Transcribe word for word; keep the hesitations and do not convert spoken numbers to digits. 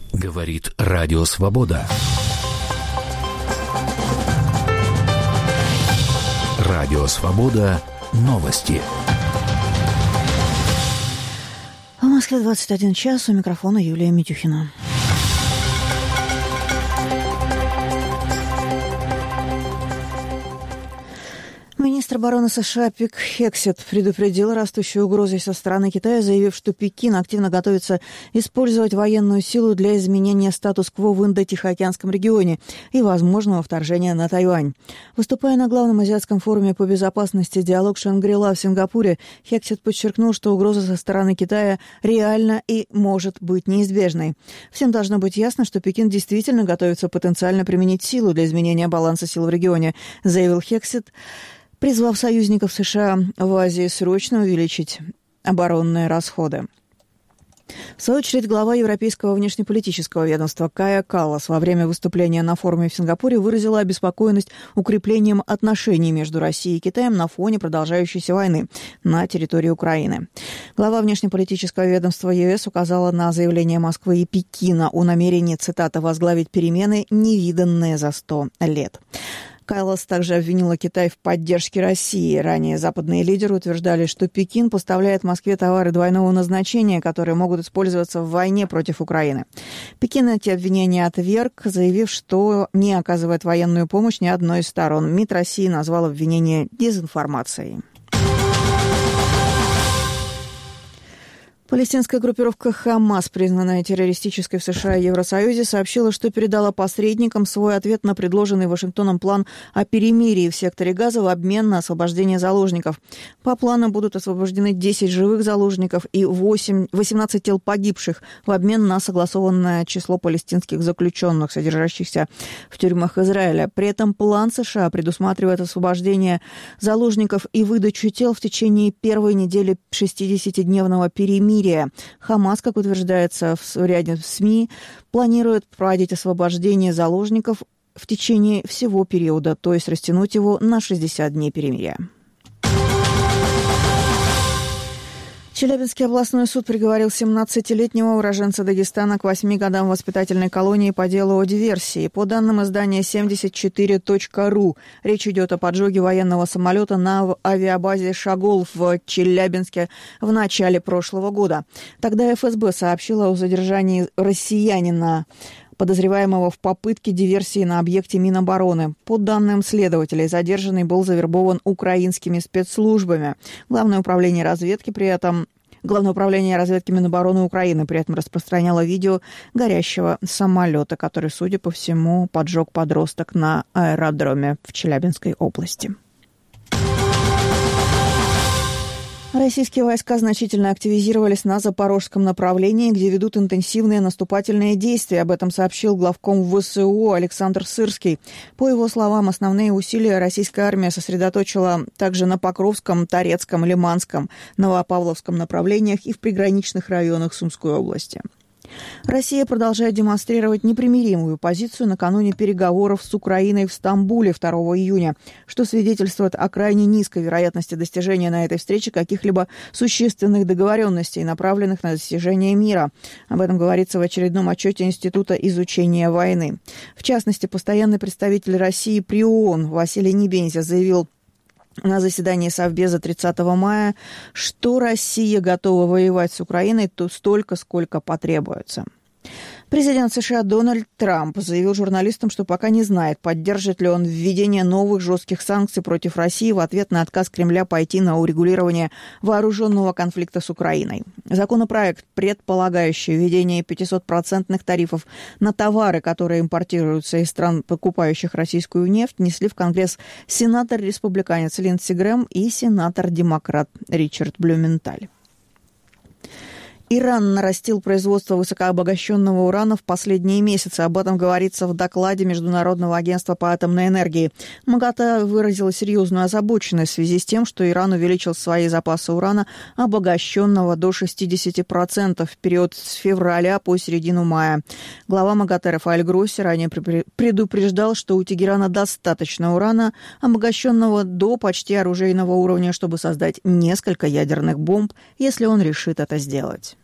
Говорит Радио Свобода. Радио Свобода. Новости. В Москве двадцать один час. У микрофона Юлия Митюхина. Министр обороны США Пит Хексет предупредил растущую угрозу со стороны Китая, заявив, что Пекин активно готовится использовать военную силу для изменения статус-кво в Индо-Тихоокеанском регионе и возможного вторжения на Тайвань. Выступая на главном азиатском форуме по безопасности «Диалог Шангри-Ла» в Сингапуре, Хексет подчеркнул, что угроза со стороны Китая реальна и может быть неизбежной. Всем должно быть ясно, что Пекин действительно готовится потенциально применить силу для изменения баланса сил в регионе, заявил Хексет, призвав союзников США в Азии срочно увеличить оборонные расходы. В свою очередь, глава Европейского внешнеполитического ведомства Кая Каллас во время выступления на форуме в Сингапуре выразила обеспокоенность укреплением отношений между Россией и Китаем на фоне продолжающейся войны на территории Украины. Глава внешнеполитического ведомства ЕС указала на заявление Москвы и Пекина о намерении, цитата, «возглавить перемены, невиданные за сто лет». Каллас также обвинила Китай в поддержке России. Ранее западные лидеры утверждали, что Пекин поставляет Москве товары двойного назначения, которые могут использоваться в войне против Украины. Пекин эти обвинения отверг, заявив, что не оказывает военную помощь ни одной из сторон. МИД России назвал обвинение дезинформацией. Палестинская группировка «Хамас», признанная террористической в США и Евросоюзе, сообщила, что передала посредникам свой ответ на предложенный Вашингтоном план о перемирии в секторе Газа в обмен на освобождение заложников. По плану будут освобождены десять живых заложников и восемь, восемнадцать тел погибших в обмен на согласованное число палестинских заключенных, содержащихся в тюрьмах Израиля. При этом план США предусматривает освобождение заложников и выдачу тел в течение первой недели шестидесятидневного перемирия. Хамас, как утверждается в ряде СМИ, планирует проводить освобождение заложников в течение всего периода, то есть растянуть его на шестьдесят дней перемирия. Челябинский областной суд приговорил семнадцатилетнего уроженца Дагестана к восьми годам воспитательной колонии по делу о диверсии. По данным издания семьдесят четыре точка ру, речь идет о поджоге военного самолета на авиабазе «Шагол» в Челябинске в начале прошлого года. Тогда эф эс бэ сообщила о задержании россиянина, подозреваемого в попытке диверсии на объекте Минобороны. По данным следователей, задержанный был завербован украинскими спецслужбами. Главное управление разведки при этом... Главное управление разведки Минобороны Украины при этом распространяло видео горящего самолета, который, судя по всему, поджег подросток на аэродроме в Челябинской области. Российские войска значительно активизировались на запорожском направлении, где ведут интенсивные наступательные действия. Об этом сообщил главком вэ эс у Александр Сырский. По его словам, основные усилия российская армия сосредоточила также на Покровском, Торецком, Лиманском, Новопавловском направлениях и в приграничных районах Сумской области. Россия продолжает демонстрировать непримиримую позицию накануне переговоров с Украиной в Стамбуле второго июня, что свидетельствует о крайне низкой вероятности достижения на этой встрече каких-либо существенных договоренностей, направленных на достижение мира. Об этом говорится в очередном отчете Института изучения войны. В частности, постоянный представитель России при ООН Василий Небензя заявил на заседании Совбеза тридцатого мая, что Россия готова воевать с Украиной то столько, сколько потребуется. Президент США Дональд Трамп заявил журналистам, что пока не знает, поддержит ли он введение новых жестких санкций против России в ответ на отказ Кремля пойти на урегулирование вооруженного конфликта с Украиной. Законопроект, предполагающий введение пятисотпроцентных тарифов на товары, которые импортируются из стран, покупающих российскую нефть, внесли в Конгресс сенатор-республиканец Линдси Грэм и сенатор-демократ Ричард Блюменталь. Иран нарастил производство высокообогащенного урана в последние месяцы. Об этом говорится в докладе Международного агентства по атомной энергии. МАГАТЭ выразила серьезную озабоченность в связи с тем, что Иран увеличил свои запасы урана, обогащенного до шестидесяти процентов в период с февраля по середину мая. Глава МАГАТЭ Рафаэль Гросси ранее предупреждал, что у Тегерана достаточно урана, обогащенного до почти оружейного уровня, чтобы создать несколько ядерных бомб, если он решит это сделать.